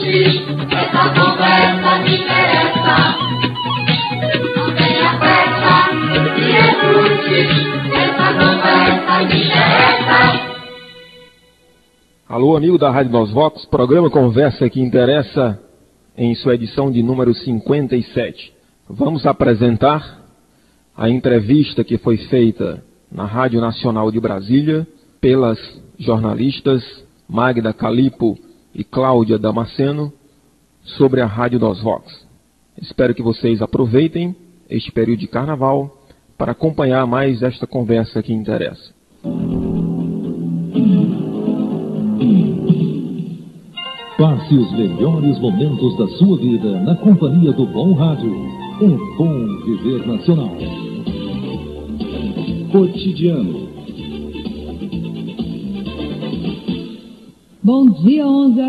essa conversa me interessa. Não tenha pressa, me escute, essa conversa me interessa. Alô, amigo da Rádio Dos Vox, programa Conversa que Interessa, em sua edição de número 57. Vamos apresentar a entrevista que foi feita na Rádio Nacional de Brasília pelas jornalistas Magda Calipo e Cláudia Damasceno sobre a Rádio Dos Vox. Espero que vocês aproveitem este período de carnaval para acompanhar mais esta conversa que interessa. Passe os melhores momentos da sua vida na companhia do Bom Rádio. É bom viver nacional. Cotidiano. Bom dia,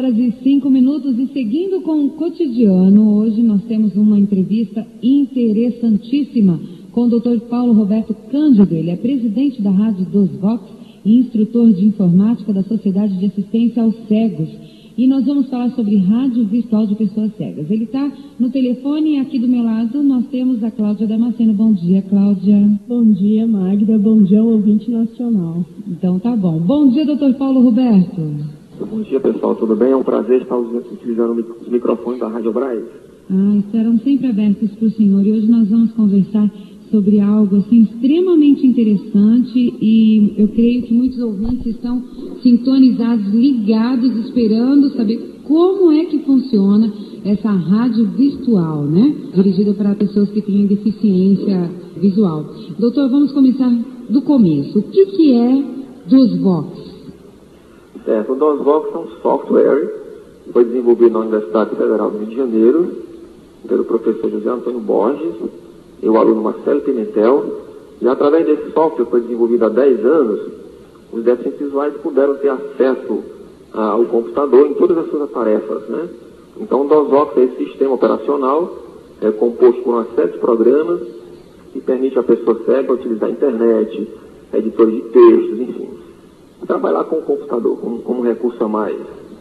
11h05 e seguindo com o cotidiano, hoje nós temos uma entrevista interessantíssima com o Dr. Paulo Roberto Cândido. Ele é presidente da Rádio Dos Vox e instrutor de informática da Sociedade de Assistência aos Cegos. E nós vamos falar sobre rádio virtual de pessoas cegas. Ele está no telefone e aqui do meu lado nós temos a Cláudia Damasceno. Bom dia, Cláudia. Bom dia, Magda. Bom dia, ouvinte nacional. Então tá bom. Bom dia, doutor Paulo Roberto. Bom dia, pessoal. Tudo bem? É um prazer estar utilizando os microfones da Rádio Braz. Estarão sempre abertos para o senhor. E hoje nós vamos conversar sobre algo assim extremamente interessante e eu creio que muitos ouvintes estão sintonizados, ligados, esperando saber como é que funciona essa rádio virtual, né? Dirigida para pessoas que têm deficiência visual. Doutor, vamos começar do começo. O que é Dos Vox? Certo, o Dos Vox é um software que foi desenvolvido na Universidade Federal do Rio de Janeiro pelo professor José Antônio Borges e o aluno Marcelo Pimentel, e através desse software, que foi desenvolvido há 10 anos, os deficientes visuais puderam ter acesso ao computador em todas as suas tarefas, né? Então o DOS Vox é esse sistema operacional, composto por uma série de programas, que permite à pessoa cega utilizar a internet, editores de textos, enfim, trabalhar com o computador como recurso a mais.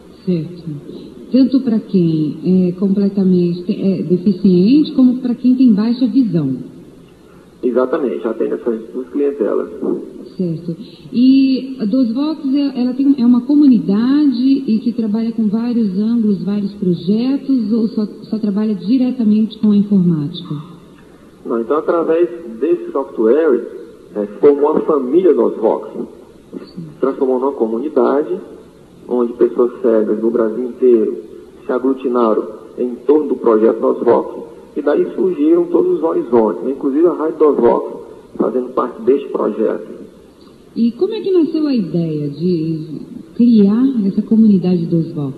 Certo. Tanto para quem é completamente deficiente, como para quem tem baixa visão. Exatamente, atende essas duas clientelas. Certo. E a Dos Vox, ela é uma comunidade e que trabalha com vários ângulos, vários projetos, ou só trabalha diretamente com a informática? Não, então através desse software, formou a família Dos Vox. Transformou numa comunidade, onde pessoas cegas do Brasil inteiro se aglutinaram em torno do projeto Dos Vox, e daí surgiram todos os horizontes, inclusive a Rádio Dos Vox fazendo parte deste projeto. E como é que nasceu a ideia de criar essa comunidade Dos Vox?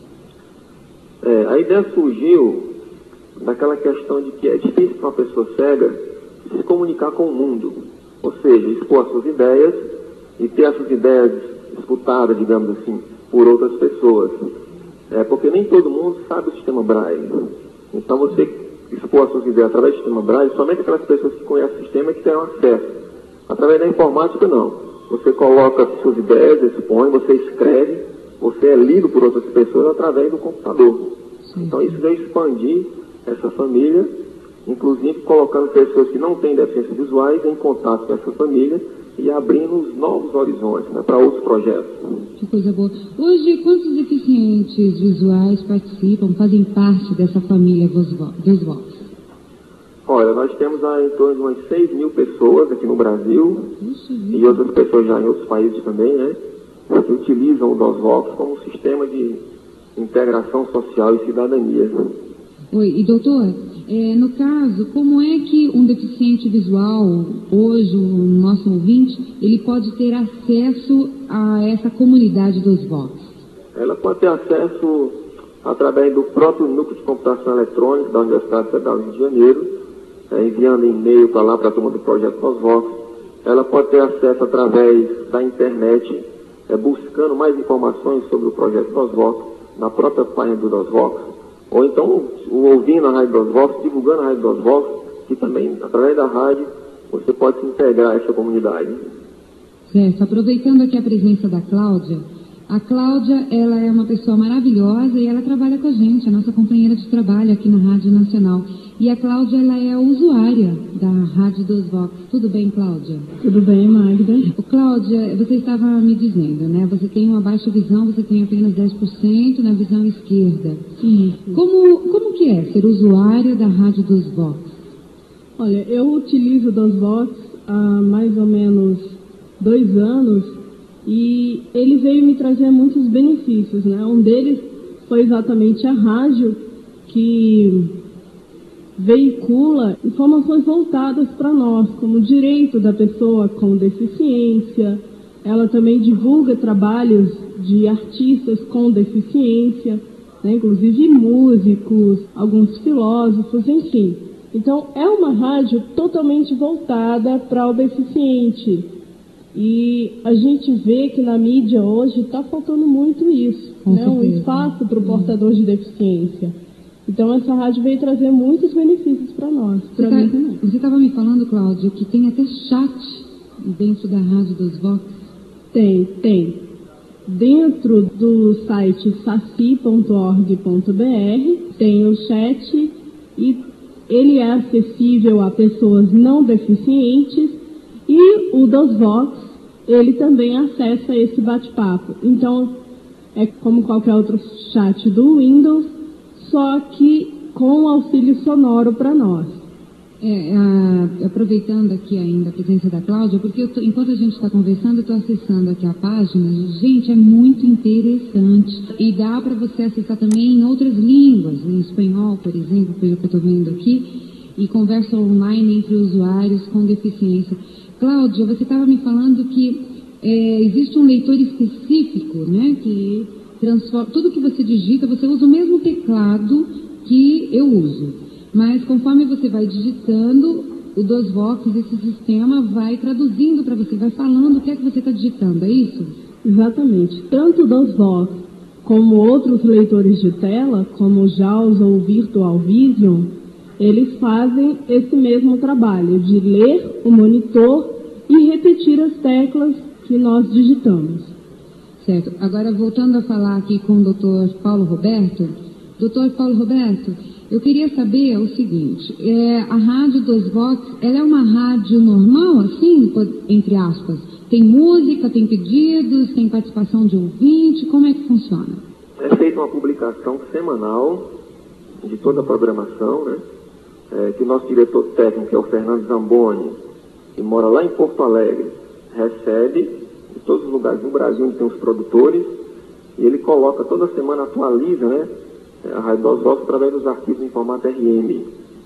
A ideia surgiu daquela questão de que é difícil para uma pessoa cega se comunicar com o mundo, ou seja, expor as suas ideias e ter essas ideias disputadas, digamos assim, por outras pessoas. Porque nem todo mundo sabe o sistema Braille. Então você expor as suas ideias através do sistema Braille, somente aquelas pessoas que conhecem o sistema que terão acesso. Através da informática, não. Você coloca suas ideias, expõe, você escreve, você é lido por outras pessoas através do computador. Então isso veio expandir essa família, inclusive colocando pessoas que não têm deficiências visuais em contato com essa família e abrindo novos horizontes, né, para outros projetos. Que coisa boa. Hoje, quantos deficientes visuais participam, fazem parte dessa família Dos Vox? Olha, nós temos em torno de umas 6 mil pessoas aqui no Brasil, e outras pessoas já em outros países também, né, que utilizam o Dos Vox como um sistema de integração social e cidadania. Oi, e doutor, no caso, como é que um deficiente visual, hoje, o nosso ouvinte, ele pode ter acesso a essa comunidade Dos Vox? Ela pode ter acesso através do próprio Núcleo de Computação Eletrônica da Universidade Federal do Rio de Janeiro, enviando e-mail para lá, para a turma do projeto Dos Vox. Ela pode ter acesso através da internet, buscando mais informações sobre o projeto Dos Vox, na própria página do Dos Vox. Ou então, ouvindo a Rádio Dos Vox, divulgando a Rádio Dos Vox, que também, através da rádio, você pode se integrar a essa comunidade. Certo. Aproveitando aqui a presença da Cláudia, A Cláudia, ela é uma pessoa maravilhosa e ela trabalha com a gente, a nossa companheira de trabalho aqui na Rádio Nacional. E a Cláudia, ela é usuária da Rádio dos Vox. Tudo bem, Cláudia? Tudo bem, Magda? Cláudia, você estava me dizendo, né? Você tem uma baixa visão, você tem apenas 10% na visão esquerda. Isso. Como que é ser usuária da Rádio dos Vox? Olha, eu utilizo dos Vox há mais ou menos 2 anos e ele veio me trazer muitos benefícios, né? Um deles foi exatamente a rádio que veicula informações voltadas para nós, como o direito da pessoa com deficiência. Ela também divulga trabalhos de artistas com deficiência, né? Inclusive músicos, alguns filósofos, enfim. Então, é uma rádio totalmente voltada para o deficiente. E a gente vê que na mídia hoje está faltando muito isso, né? Um espaço para o portador de deficiência. Então, essa rádio veio trazer muitos benefícios para nós. Você estava me falando, Cláudia, que tem até chat dentro da Rádio dos Vox? Tem. Dentro do site saci.org.br tem o chat e ele é acessível a pessoas não deficientes e o dos Vox, ele também acessa esse bate-papo. Então, é como qualquer outro chat do Windows, só que com auxílio sonoro para nós. Aproveitando aqui ainda a presença da Cláudia, porque enquanto a gente está conversando, eu estou acessando aqui a página. Gente, é muito interessante. E dá para você acessar também em outras línguas, em espanhol, por exemplo, pelo que eu estou vendo aqui, e conversa online entre usuários com deficiência. Cláudia, você estava me falando que existe um leitor específico, né, que transforma tudo que você digita, você usa o mesmo teclado que eu uso. Mas conforme você vai digitando, o dos Vox, esse sistema vai traduzindo para você, vai falando o que é que você está digitando, é isso? Exatamente. Tanto o dos Vox como outros leitores de tela, como o JAWS ou o Virtual Vision, eles fazem esse mesmo trabalho de ler o monitor e repetir as teclas que nós digitamos. Certo. Agora, voltando a falar aqui com o Dr. Paulo Roberto. Dr. Paulo Roberto, eu queria saber o seguinte, a Rádio dos Vox, ela é uma rádio normal, assim, entre aspas? Tem música, tem pedidos, tem participação de ouvinte, como é que funciona? É feita uma publicação semanal de toda a programação, né? Que o nosso diretor técnico, que é o Fernando Zamboni, que mora lá em Porto Alegre, recebe de todos os lugares do Brasil onde tem os produtores, e ele coloca toda semana, atualiza, né, a Rádio dos Vox através dos arquivos em formato RM.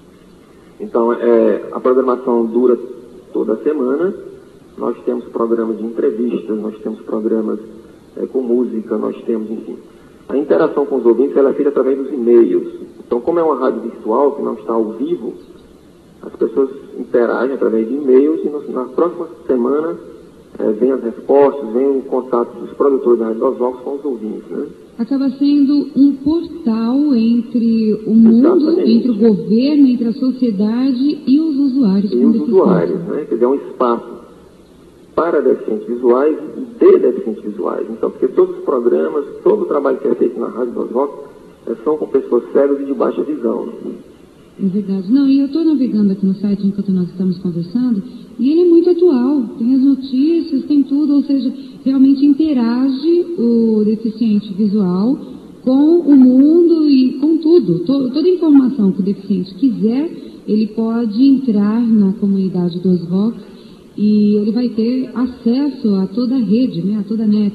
Então, a programação dura toda semana. Nós temos programas de entrevistas, nós temos programas com música, nós temos, enfim. A interação com os ouvintes ela é feita através dos e-mails. Então, como é uma rádio virtual, que não está ao vivo, as pessoas interagem através de e-mails e na próxima semana vem as respostas, vem o contato dos produtores da Rádio dos Vox com os ouvintes, né? Acaba sendo um portal entre o mundo, exatamente, entre o governo, entre a sociedade e os usuários. E os usuários, né? Quer dizer, é um espaço para deficientes visuais e de deficientes visuais. Então, porque todos os programas, todo o trabalho que é feito na Rádio dos Vox são com pessoas cegas e de baixa visão. Né? É verdade. Não, e eu estou navegando aqui no site enquanto nós estamos conversando, e ele é muito atual. Tem as notícias, tem tudo, ou seja, realmente interage o deficiente visual com o mundo e com tudo. Toda a informação que o deficiente quiser, ele pode entrar na comunidade dos Vox e ele vai ter acesso a toda a rede, né, a toda a net.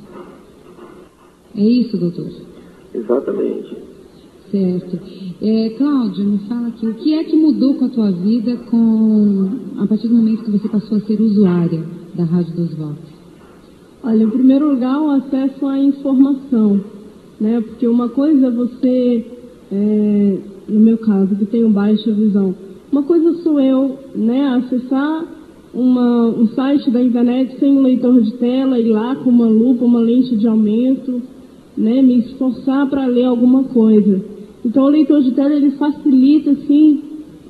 É isso, doutor? Exatamente. Certo. Cláudia, me fala aqui, o que é que mudou com a tua vida a partir do momento que você passou a ser usuária da Rádio dos Vox? Olha, em primeiro lugar, o acesso à informação, né? Porque uma coisa é você, no meu caso, que tenho baixa visão, uma coisa sou eu, né, acessar um site da internet sem um leitor de tela, ir lá com uma lupa, uma lente de aumento, né, me esforçar para ler alguma coisa. Então, o leitor de tela, ele facilita, assim,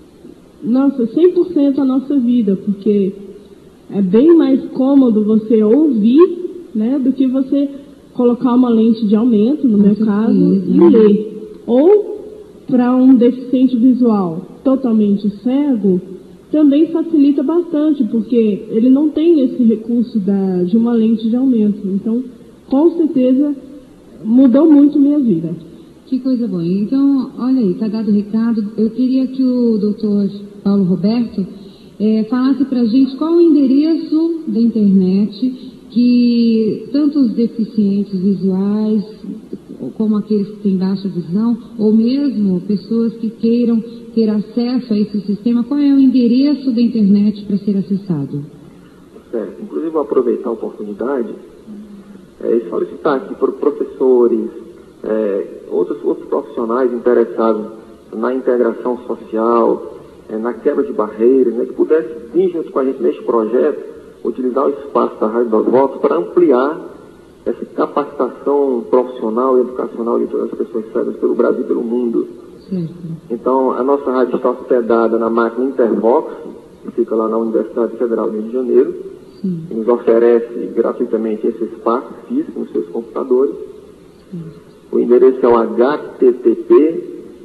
100% a nossa vida, porque é bem mais cômodo você ouvir, né, do que você colocar uma lente de aumento, no meu caso, e ler. Ou, para um deficiente visual totalmente cego, também facilita bastante, porque ele não tem esse recurso de uma lente de aumento. Então, com certeza, mudou muito minha vida. Que coisa boa. Então, olha aí, está dado o recado. Eu queria que o doutor Paulo Roberto falasse para a gente qual o endereço da internet que tanto os deficientes visuais, como aqueles que têm baixa visão, ou mesmo pessoas que queiram ter acesso a esse sistema, qual é o endereço da internet para ser acessado? Certo. Inclusive, vou aproveitar a oportunidade e solicitar aqui para professores, outros profissionais interessados na integração social, na quebra de barreiras, que pudessem vir junto com a gente neste projeto, utilizar o espaço da Rádio das Votos para ampliar essa capacitação profissional e educacional de todas as pessoas cegas pelo Brasil e pelo mundo. Certo. Então, a nossa rádio está hospedada na máquina Intervox, que fica lá na Universidade Federal do Rio de Janeiro, que nos oferece gratuitamente esse espaço físico nos seus computadores. O endereço é o http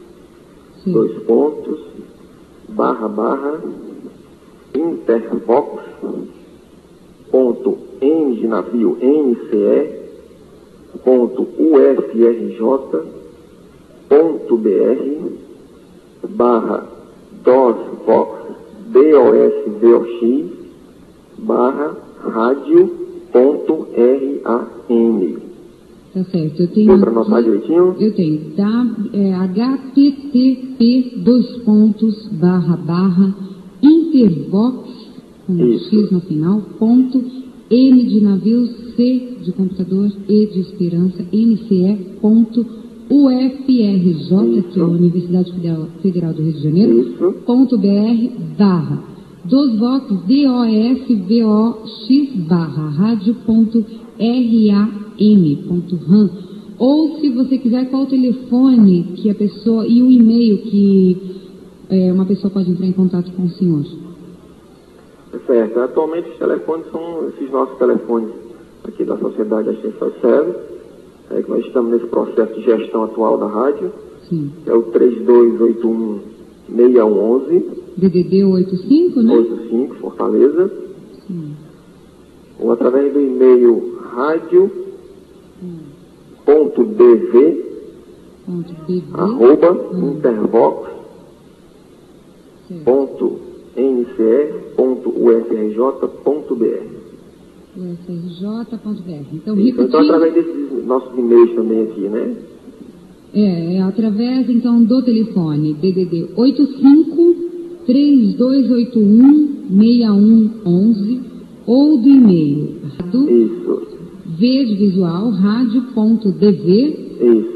intervox.n de navio nce.ufrj.br/radio.ran. Tá certo, eu tenho para anotar direitinho? Eu tenho, tá? http://intervox, com X no final, ponto, N de navio, C de computador, E de esperança, NCE, ponto, UFRJ, que é a Universidade Federal do Rio de Janeiro, ponto BR, barra, dosvox, DOSVOX, barra, rádio.ram. Ou, se você quiser, qual o telefone que a pessoa, e o e-mail que uma pessoa pode entrar em contato com o senhor? Certo. Atualmente os telefones são esses nossos telefones aqui da Sociedade de Assistência aos Cegos, que nós estamos nesse processo de gestão atual da rádio. Sim. É o 3281-6111. DDD 85, né? 85, Fortaleza. Sim. Ou através do e-mail radio.dv@intervox.nce.ufrj.br. UFRJ.br. Então, Então, através desses nossos e-mails também aqui, né? É através, então, do telefone DDD 85-3281-6111 ou do e-mail V de visual, rádio.dv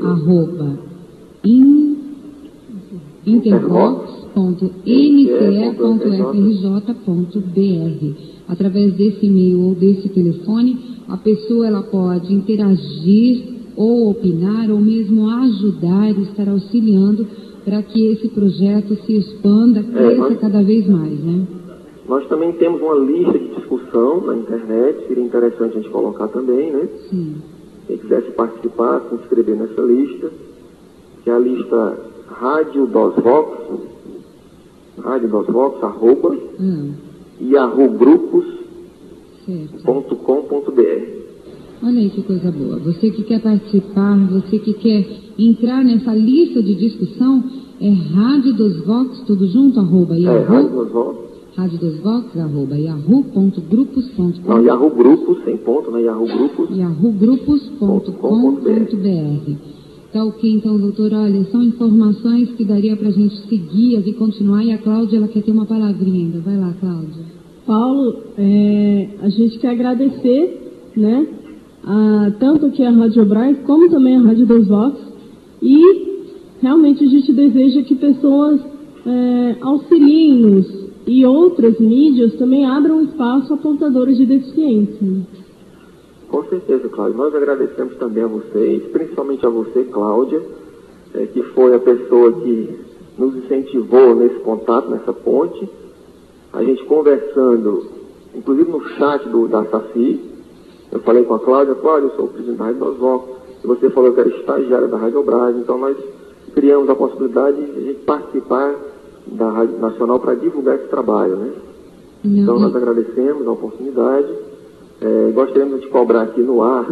intervox.nce.frj.br. Através desse e-mail ou desse telefone, a pessoa ela pode interagir ou opinar ou mesmo ajudar e estar auxiliando para que esse projeto se expanda, cresça cada vez mais, né? Nós também temos uma lista de discussão na internet, seria interessante a gente colocar também, né? Sim. Quem quisesse participar, se inscrever nessa lista, que é a lista Rádio dos Vox, arroba, yahoogrupos.com.br. Olha aí que coisa boa. Você que quer participar, você que quer entrar nessa lista de discussão, é Rádio dos Vox, tudo junto, arroba Yahoo. Rádio dos Vox, arroba yahoo.grupos.com. Não, Yahoo Grupos, sem ponto, né? Yahoo Grupos. yahoogrupos.com.br. Tá ok, então, doutor, olha, são informações que daria para a gente seguir e continuar, e a Cláudia, ela quer ter uma palavrinha ainda. Vai lá, Cláudia. Paulo, a gente quer agradecer, né, tanto aqui a Rádio Braz, como também a Rádio dos Vox, e realmente a gente deseja que pessoas auxiliem-nos e outras mídias também abram espaço a portadores de deficiência. Com certeza, Cláudia. Nós agradecemos também a vocês, principalmente a você, Cláudia, que foi a pessoa que nos incentivou nesse contato, nessa ponte. A gente conversando, inclusive no chat da Saci, Eu falei com a Cláudia, eu sou o presidente da Rádio Nosvox, e você falou que era estagiária da Rádio Brás, então nós criamos a possibilidade de a gente participar da Rádio Nacional para divulgar esse trabalho, né? Então nós agradecemos a oportunidade, gostaríamos de cobrar aqui no ar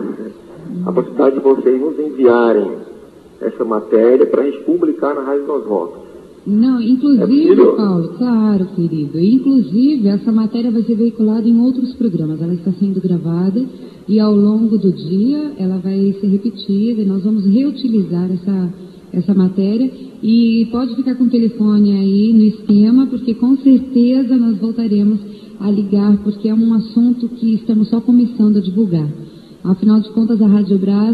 a possibilidade de vocês nos enviarem essa matéria para a gente publicar na Rádio Nosvox. Não, inclusive, Paulo, claro, querido, inclusive essa matéria vai ser veiculada em outros programas, ela está sendo gravada e ao longo do dia ela vai ser repetida e nós vamos reutilizar essa matéria e pode ficar com o telefone aí no esquema, porque com certeza nós voltaremos a ligar, porque é um assunto que estamos só começando a divulgar. Afinal de contas, a Rádio Brás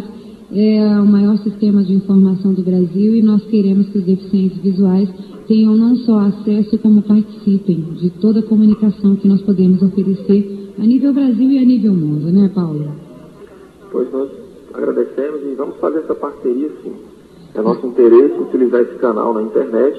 é o maior sistema de informação do Brasil e nós queremos que os deficientes visuais tenham não só acesso, como participem de toda a comunicação que nós podemos oferecer a nível Brasil e a nível mundo, né, Paulo? Pois nós agradecemos e vamos fazer essa parceria, sim. É nosso interesse utilizar esse canal na internet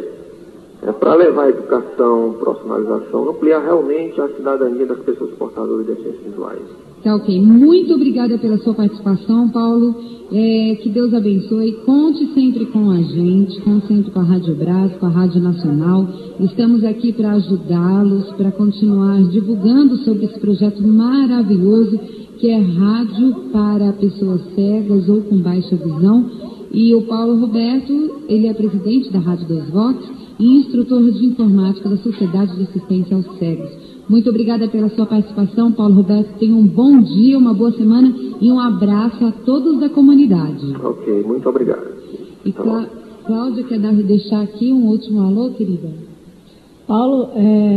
para levar a educação, profissionalização, ampliar realmente a cidadania das pessoas portadoras de deficiências visuais. Tá ok. Muito obrigada pela sua participação, Paulo. Que Deus abençoe. Conte sempre com a gente, conte sempre com a Rádio Brás, com a Rádio Nacional. Estamos aqui para ajudá-los, para continuar divulgando sobre esse projeto maravilhoso que é Rádio para Pessoas Cegas ou com Baixa Visão. E o Paulo Roberto, ele é presidente da Rádio Nosvox e instrutor de informática da Sociedade de Assistência aos Cegos. Muito obrigada pela sua participação, Paulo Roberto. Tenha um bom dia, uma boa semana e um abraço a todos da comunidade. Ok, muito obrigado. E Cláudia, quer deixar aqui um último alô, querida? Paulo,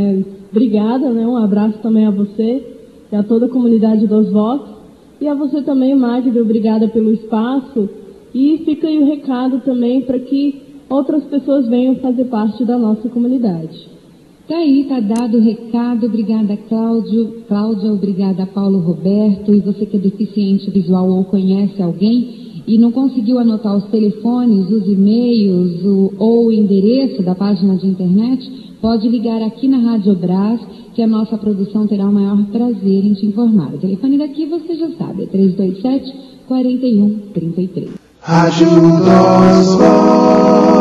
obrigada, né? Um abraço também a você e a toda a comunidade dos Vox. E a você também, Magda, obrigada pelo espaço. E fica aí o recado também para que outras pessoas venham fazer parte da nossa comunidade. Tá aí, tá dado o recado. Obrigada, Cláudia, obrigada, Paulo Roberto. E você que é deficiente visual ou conhece alguém e não conseguiu anotar os telefones, os e-mails ou o endereço da página de internet, pode ligar aqui na Rádio Brás, que a nossa produção terá o maior prazer em te informar. O telefone daqui você já sabe, é 327-4133. Rádio Nosvox.